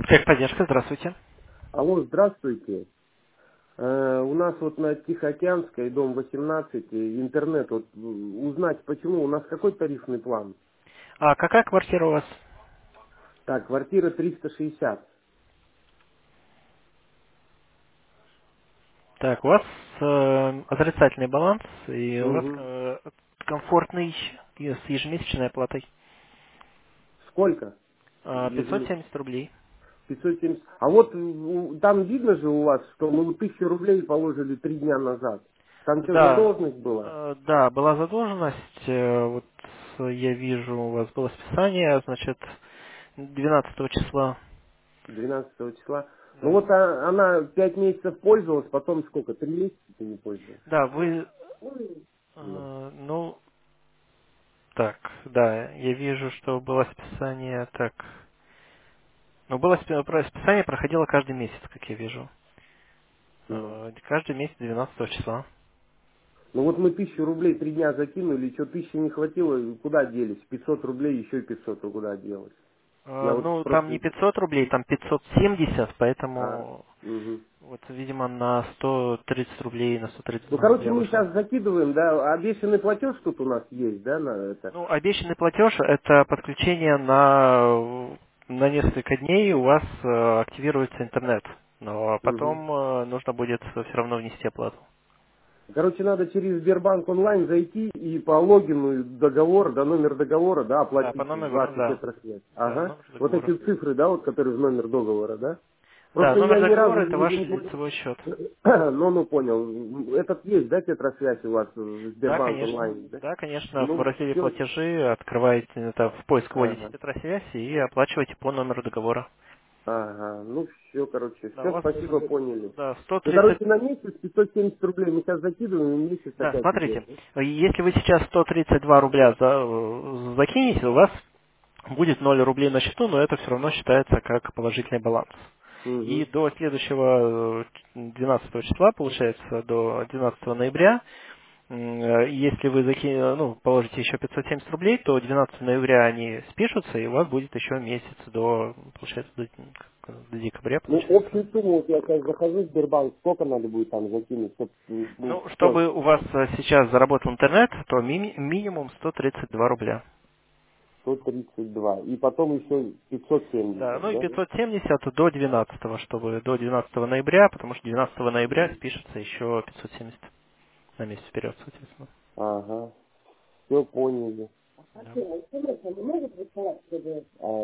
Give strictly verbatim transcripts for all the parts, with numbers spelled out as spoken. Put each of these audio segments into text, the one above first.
Техподдержка, здравствуйте. Алло, здравствуйте. Э, у нас вот на Тихоокеанской, дом восемнадцать, э, интернет. Вот э, узнать, почему у нас какой тарифный план? А какая квартира у вас? Так, квартира триста шестьдесят. Так, у вас э, отрицательный баланс, и у вас Угу. э, комфортный и с ежемесячной оплатой. Сколько? А, пятьсот Ежемесячно? семьдесят рублей. пятьсот семьдесят. А вот у- там видно же у вас, что мы тысячу рублей положили три дня назад. Там что, Да, задолженность была? э, да, была задолженность, э, вот э, я вижу, у вас было списание, значит, двенадцатого числа. Двенадцатого числа. Ну Да. вот а- она пять месяцев пользовалась, потом сколько? Три месяца ты не пользовалась? Да, вы, Ну. э, ну, так, да, я вижу, что было списание, так, ну, было спи- про- списание проходило каждый месяц, как я вижу. Ну. Э, Каждый месяц двенадцатого числа. Ну вот мы тысячу рублей три дня закинули, что тысячи не хватило, и куда делись? пятьсот рублей, еще и пятьсот, ну куда делось? Я Э, вот Ну, там просто... не пятьсот рублей, там пятьсот семьдесят, А, поэтому мгм. вот, видимо, на сто тридцать рублей, на сто тридцать Ну, два короче, рубля мы вышло. сейчас закидываем, да, обещанный платеж тут у нас есть, да, на это? Ну, обещанный платеж– это подключение на, на несколько дней, у вас э, активируется интернет. Но Мгм. потом э, нужно будет все равно внести оплату. Короче, надо через Сбербанк онлайн зайти и по логину договор, да, номер договора, да, Да, по оплатить номеру, вашу да. тетрасвязь. Да, Ага. номер Вот договора. эти цифры, да, вот, которые в номер договора, да? Да, Просто номер я ни разу договора– это не, ваш не понял. лицевой счет. Ну, ну, понял. Этот есть, да, тетрасвязь у вас в Да, Сбербанк конечно. онлайн, да? Да, конечно. В Ну, разделе все. платежи открываете, это в поиск вводите Ага. тетрасвязь и оплачиваете по номеру договора. Ага. Ну, все, короче. Да, у Все, вас спасибо, поняли. да, Ну, сто тридцать. короче, на месяц пятьсот семьдесят рублей мы сейчас закидываем, и месяц Да, опять идет, смотрите, да? если вы сейчас сто тридцать два рубля за- закинете, у вас будет ноль рублей на счету, но это все равно считается как положительный баланс. И Угу. до следующего э, двенадцатого числа, получается, до двенадцатого ноября, м, э, если вы заки- ну, положите еще пятьсот семьдесят рублей, то двенадцатого ноября они спишутся, и у вас будет еще месяц до, получается, до, до декабря, Ну, получается. общую сумму, вот я сейчас захожу в Сбербанк, сколько надо будет там закинуть, чтобы, ну, Ну, всё, чтобы у вас э, сейчас заработал интернет, то ми- минимум сто тридцать два рубля. сто тридцать два. И потом еще пятьсот Да, семьдесят, ну и да? пятьсот семьдесят до двенадцатого, чтобы до двенадцатого ноября, потому что двенадцатого ноября спишется еще пятьсот семьдесят на месяц вперед, соответственно. Ага. Все поняли. Да. А,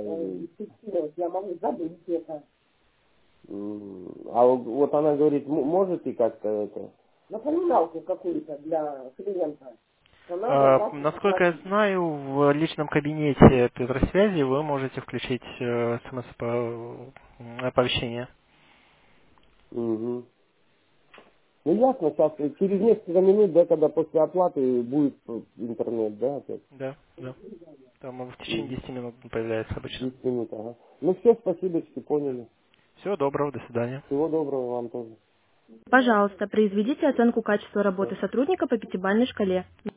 м, а вот вот она говорит, м- можете как-то это? Напоминалку какую-то для клиента. Что надо А, так насколько я оплатить. знаю, в личном кабинете Петросвязи вы можете включить э, смс-оповещение. Угу. Ну ясно, сейчас через несколько минут, да, когда после оплаты будет э, интернет, да, опять. Да, да. Там в течение Угу. десяти минут он появляется обычно. десять минут, ага. Ну все, спасибо, что Да. поняли. Всего доброго, до свидания. Всего доброго вам тоже. Пожалуйста, произведите оценку качества работы Всё. сотрудника по пятибалльной шкале.